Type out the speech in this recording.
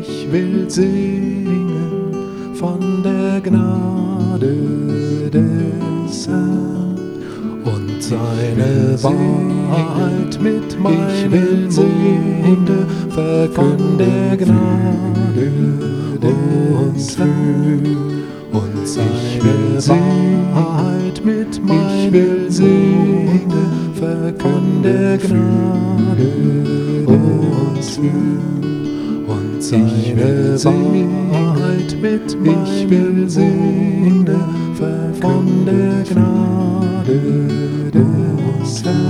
Ich will singen von der Gnade des Herrn und seine Wahrheit mit meinem Munde verkünde Gnade des Herrn und seine Wahrheit mit meinem Munde verkünde Gnade des Herrn und seine Wahrheit mit meinem Munde von der Gnade des Herrn.